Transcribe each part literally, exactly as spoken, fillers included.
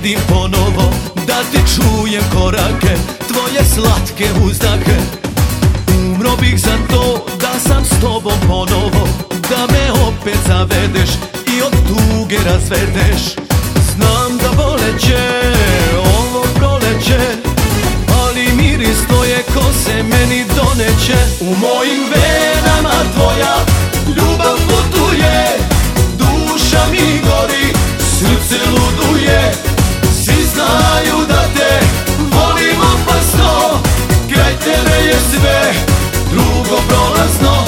vidim ponovo, da ti čujem korake, tvoje slatke uzdake. Umro bih za to da sam s tobom ponovo, da me opet zavedeš i od tuge razvedeš. Znam da voleće ovo proleće, ali miris tvoje kose meni doneće. U mojim venama tvoja ljubav putuje, duša mi gori, srce luduje. Svi znaju da te volim opasno, kraj tebe je sve drugo prolazno.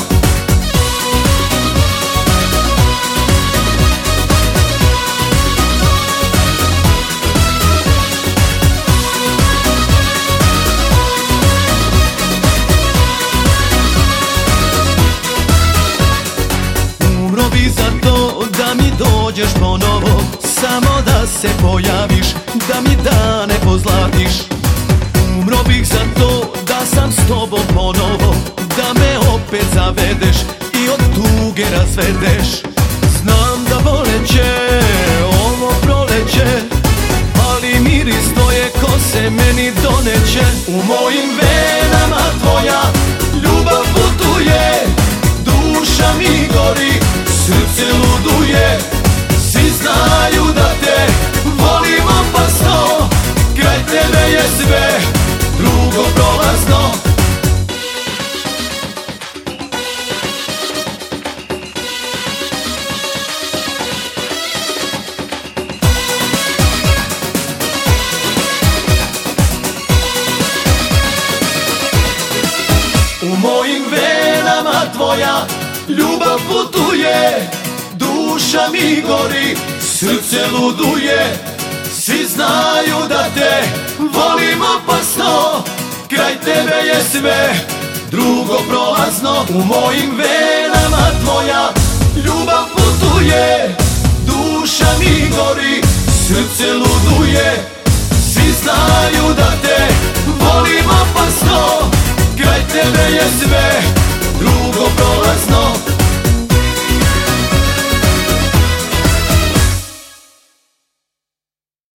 Umro bi za to da mi dođeš ponovo, samo da se pojaviš, da mi dane pozlatiš. Umro bih za to da sam s tobom ponovo, da me opet zavedeš i od tuge razvedeš. Znam da voleće ovo proleće, ali miris tvoje kose meni doneće. U mojim venama tvoja ljubav putuje, duša mi gori, srce luduje. Svi znaju da te volim opasno, kraj tebe je sve drugo prolazno. U mojim venama tvoja ljubav putuje, duša mi gori, srce luduje. Svi znaju da te volim opasno, kraj tebe je sve drugo prolazno. U mojim venama tvoja ljubav putuje, duša mi gori, srce luduje. Svi znaju da te volim opasno, kraj tebe je sve drugo prolazno.